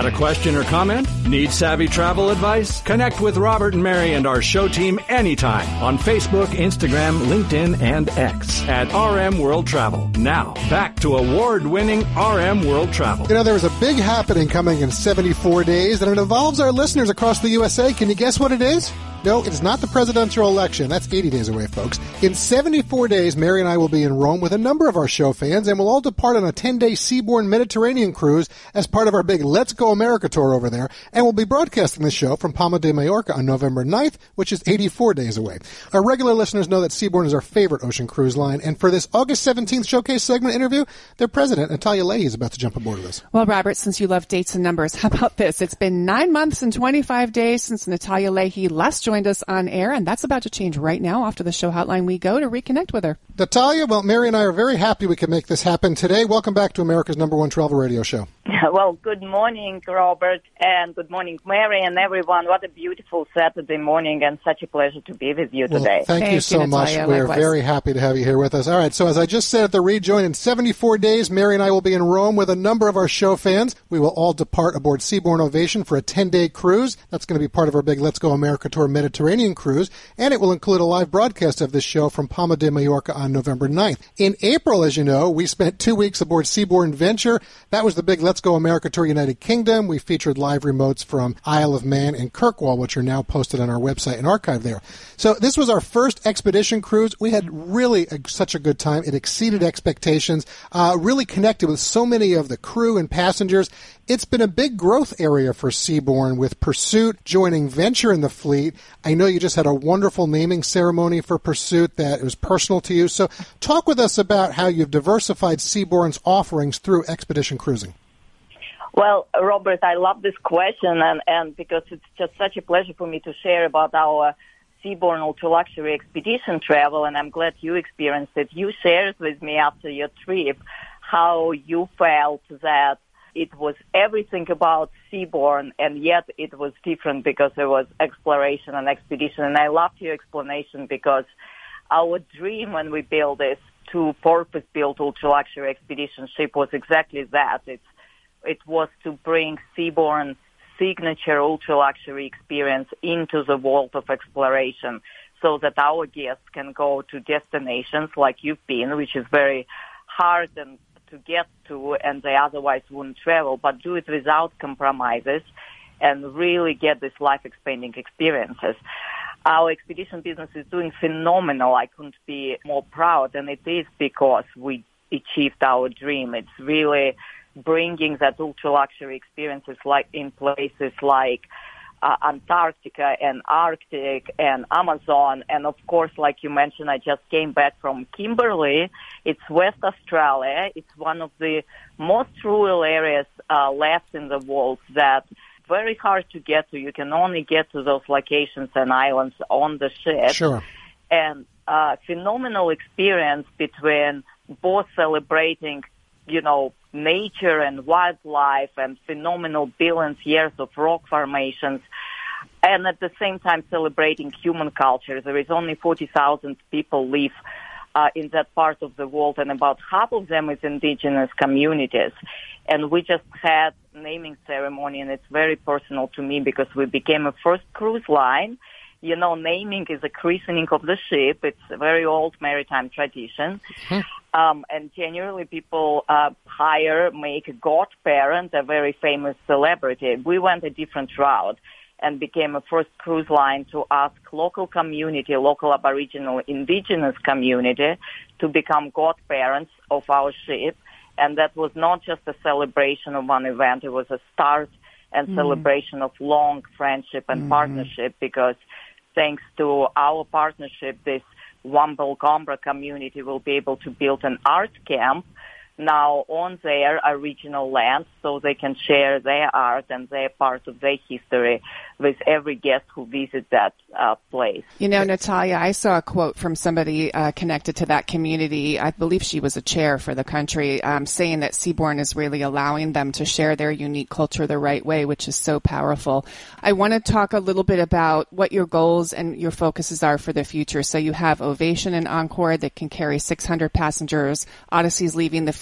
Got a question or comment? Need savvy travel advice? Connect with Robert and Mary and our show team anytime on Facebook, Instagram, LinkedIn, and X at RM World Travel. Now, back to award-winning RM World Travel. You know, there was a big happening coming in 74 days, and it involves our listeners across the USA. Can you guess what it is? No, it is not the presidential election. That's 80 days away, folks. In 74 days, Mary and I will be in Rome with a number of our show fans, and we'll all depart on a 10-day seaborne Mediterranean cruise as part of our big Let's Go America tour over there, and we'll be broadcasting the show from Palma de Mallorca on November 9th, which is 84 days away. Our regular listeners know that Seabourn is our favorite ocean cruise line, and for this August 17th showcase segment interview, their president, Natalia Leahy, is about to jump aboard with us. Well, Robert, since you love dates and numbers, how about this? It's been 9 months and 25 days since Natalia Leahy last joined us on air, and that's about to change right now. Off to the show hotline we go to reconnect with her. Natalia, well, Mary and I are very happy we could make this happen today. Welcome back to America's #1 travel radio show. Well, good morning, Robert, and good morning, Mary, and everyone. What a beautiful Saturday morning, and such a pleasure to be with you today. Thank you so much. We're very happy to have you here with us. All right, so as I just said at the rejoin, in 74 days, Mary and I will be in Rome with a number of our show fans. We will all depart aboard Seabourn Ovation for a 10-day cruise. That's going to be part of our big Let's Go America Tour Mediterranean cruise, and it will include a live broadcast of this show from Palma de Mallorca on November 9th. In April, as you know, we spent 2 weeks aboard Seabourn Venture. That was the big Let's Go America Tour United Kingdom. We featured live remotes from Isle of Man and Kirkwall, which are now posted on our website and archived there. So this was our first expedition cruise. We had really such a good time. It exceeded expectations, really connected with so many of the crew and passengers. It's been a big growth area for Seabourn, with Pursuit joining Venture in the fleet. I know you just had a wonderful naming ceremony for Pursuit that was personal to you. So talk with us about how you've diversified Seabourn's offerings through expedition cruising. Well, Robert, I love this question, and because it's just such a pleasure for me to share about our Seabourn ultra-luxury expedition travel, and I'm glad you experienced it. You shared with me after your trip how you felt that it was everything about Seabourn, and yet it was different because there was exploration and expedition. And I loved your explanation, because our dream when we built this purpose-built ultra-luxury expedition ship was exactly that. It was to bring Seabourn signature ultra-luxury experience into the world of exploration, so that our guests can go to destinations like you've been, which is very hard and to get to, and they otherwise wouldn't travel, but do it without compromises and really get these life-expanding experiences. Our expedition business is doing phenomenal. I couldn't be more proud, and it is because we achieved our dream. It's really bringing that ultra-luxury experiences like in places like Antarctica and Arctic and Amazon. And, of course, like you mentioned, I just came back from Kimberley. It's West Australia. It's one of the most rural areas left in the world that very hard to get to. You can only get to those locations and islands on the ship. Sure. And phenomenal experience between both celebrating, nature and wildlife and phenomenal billions years of rock formations, and at the same time celebrating human culture. There is only 40,000 people live in that part of the world, and about half of them is indigenous communities. And we just had naming ceremony, and it's very personal to me because we became a first cruise line. Naming is a christening of the ship. It's a very old maritime tradition. And generally people make a godparent, a very famous celebrity. We went a different route and became a first cruise line to ask local community, local Aboriginal indigenous community to become godparents of our ship. And that was not just a celebration of one event. It was a start and celebration of long friendship and partnership, because thanks to our partnership, this Wamble-Gombra community will be able to build an art camp now on their original land, so they can share their art and their part of their history with every guest who visits that place. Natalia, I saw a quote from somebody connected to that community. I believe she was a chair for the country, saying that Seabourn is really allowing them to share their unique culture the right way, which is so powerful. I want to talk a little bit about what your goals and your focuses are for the future. So you have Ovation and Encore that can carry 600 passengers. Odyssey's leaving the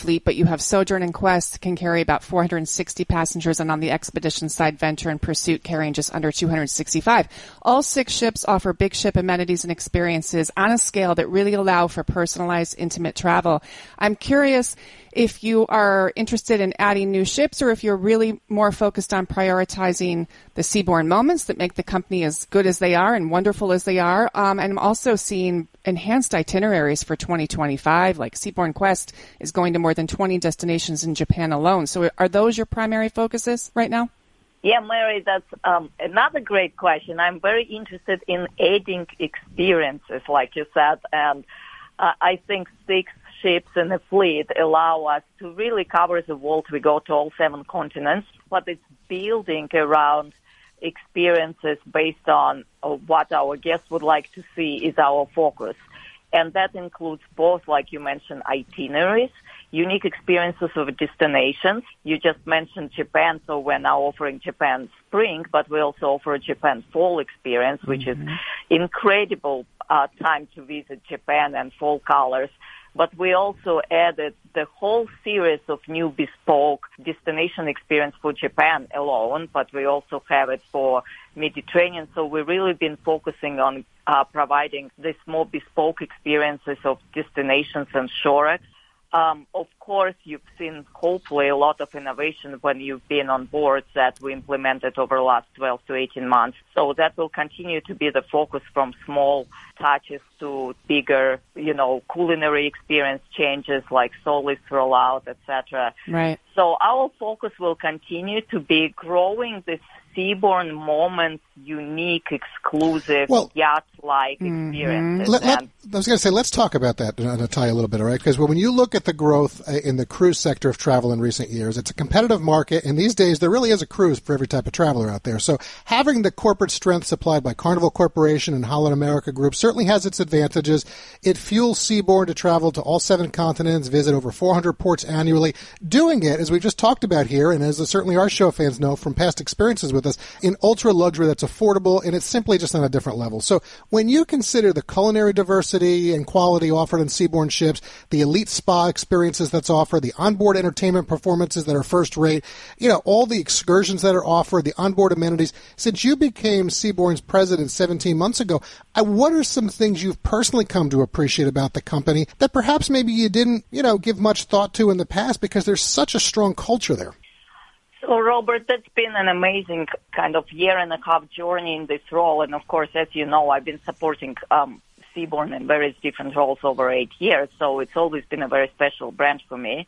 fleet, but you have Sojourn and Quest can carry about 460 passengers, and on the expedition side, Venture and Pursuit carrying just under 265. All 6 ships offer big ship amenities and experiences on a scale that really allow for personalized, intimate travel. I'm curious if you are interested in adding new ships or if you're really more focused on prioritizing the seaborne moments that make the company as good as they are and wonderful as they are. And I'm also seeing enhanced itineraries for 2025, like Seaborne Quest is going to more than 20 destinations in Japan alone. So are those your primary focuses right now? Yeah, Mary, that's another great question. I'm very interested in adding experiences, like you said, and I think 6 ships in the fleet allow us to really cover the world. We go to all 7 continents, but it's building around experiences based on what our guests would like to see is our focus. And that includes both, like you mentioned, itineraries, unique experiences of destinations. You just mentioned Japan, so we're now offering Japan spring, but we also offer a Japan fall experience, which is incredible time to visit Japan and fall colors. But we also added the whole series of new bespoke destination experience for Japan alone, but we also have it for Mediterranean. So we've really been focusing on providing these more bespoke experiences of destinations and shore. Of course, you've seen hopefully a lot of innovation when you've been on board that we implemented over the last 12 to 18 months. So that will continue to be the focus, from small touches to bigger, culinary experience changes like Solis rollout, etc. Right. So our focus will continue to be growing this seaborne moments, unique, exclusive, yacht-like experiences. I was going to say, let's talk about that, Natalia, a little bit, all right? Because when you look at the growth in the cruise sector of travel in recent years, it's a competitive market, and these days there really is a cruise for every type of traveler out there. So having the corporate strength supplied by Carnival Corporation and Holland America Group certainly has its advantages. It fuels Seabourn to travel to all 7 continents, visit over 400 ports annually. Doing it, as we just talked about here, and as certainly our show fans know from past experiences with us, in ultra luxury that's affordable, and it's simply just on a different level. So when you consider the culinary diversity and quality offered on Seabourn ships, the elite spa experiences that's offered, the onboard entertainment performances that are first rate, all the excursions that are offered, the onboard amenities, since you became Seabourn's president 17 months ago, what are some things you've personally come to appreciate about the company that perhaps maybe you didn't, give much thought to in the past because there's such a strong culture there? So, Robert, that's been an amazing kind of year-and-a-half journey in this role. And, of course, as you know, I've been supporting Seabourn in various different roles over 8 years. So it's always been a very special brand for me.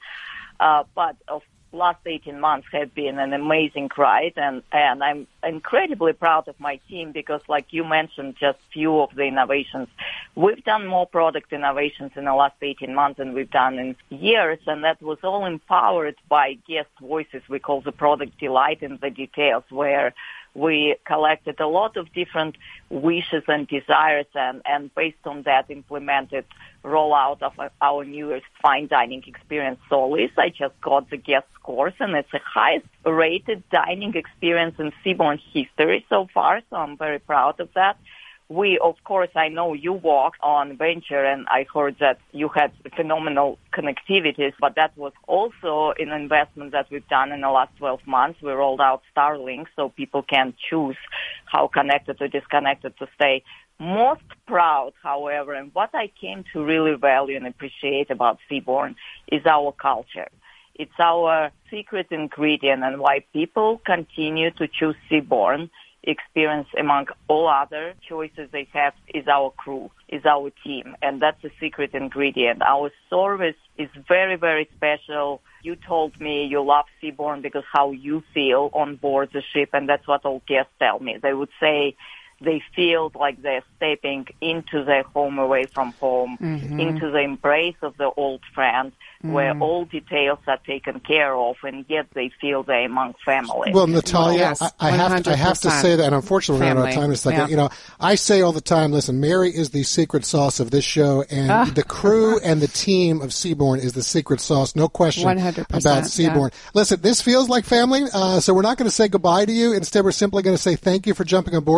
But of last 18 months have been an amazing ride. And I'm incredibly proud of my team because, like you mentioned, just few of the innovations. We've done more product innovations in the last 18 months than we've done in years, and that was all empowered by guest voices. We call the product delight in the details, where we collected a lot of different wishes and desires and based on that implemented rollout of our newest fine dining experience, Solis. I just got the guest scores, and it's the highest rated dining experience in Seabourn history so far, so I'm very proud of that. We, of course, I know you walked on Venture, and I heard that you had phenomenal connectivities, but that was also an investment that we've done in the last 12 months. We rolled out Starlink so people can choose how connected or disconnected to stay. Most proud, however, and what I came to really value and appreciate about Seabourn is our culture. It's our secret ingredient, and why people continue to choose Seabourn experience among all other choices they have is our crew, is our team, and that's a secret ingredient. Our service is very, very special. You told me you love Seabourn because how you feel on board the ship, and that's what all guests tell me. They would say they feel like they're stepping into their home away from home, into the embrace of the old friend, where all details are taken care of, and yet they feel they're among family. Well, Natalia, I have to say that, and unfortunately we're out of time in a second. I say all the time, listen, Mary is the secret sauce of this show, and the crew and the team of Seabourn is the secret sauce, no question 100%, about Seabourn. Yeah. Listen, this feels like family, so we're not going to say goodbye to you. Instead, we're simply going to say thank you for jumping on board with us today.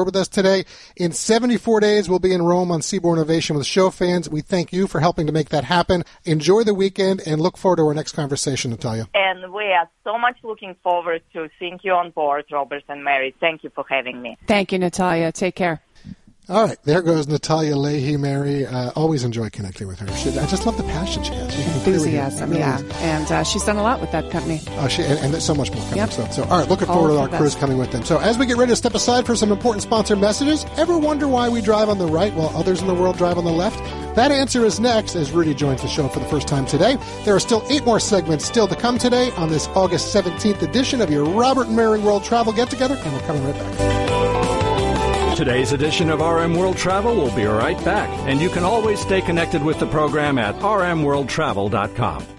today. In 74 days, we'll be in Rome on Seabourn Ovation with show fans. We thank you for helping to make that happen. Enjoy the weekend and look forward to our next conversation, Natalia. And we are so much looking forward to seeing you on board, Robert and Mary. Thank you for having me. Thank you, Natalia. Take care. All right, there goes Natalia Leahy, Mary. Always enjoy connecting with her. I just love the passion she has. Enthusiasm, yeah. And she's done a lot with that company. And there's so much more coming. Yep. So, all right, looking forward to our cruise coming with them. So as we get ready to step aside for some important sponsor messages, ever wonder why we drive on the right while others in the world drive on the left? That answer is next as Rudy joins the show for the first time today. There are still 8 more segments still to come today on this August 17th edition of your Robert and Mary World Travel Get-Together, and we're coming right back. Today's edition of RM World Travel will be right back, and you can always stay connected with the program at rmworldtravel.com.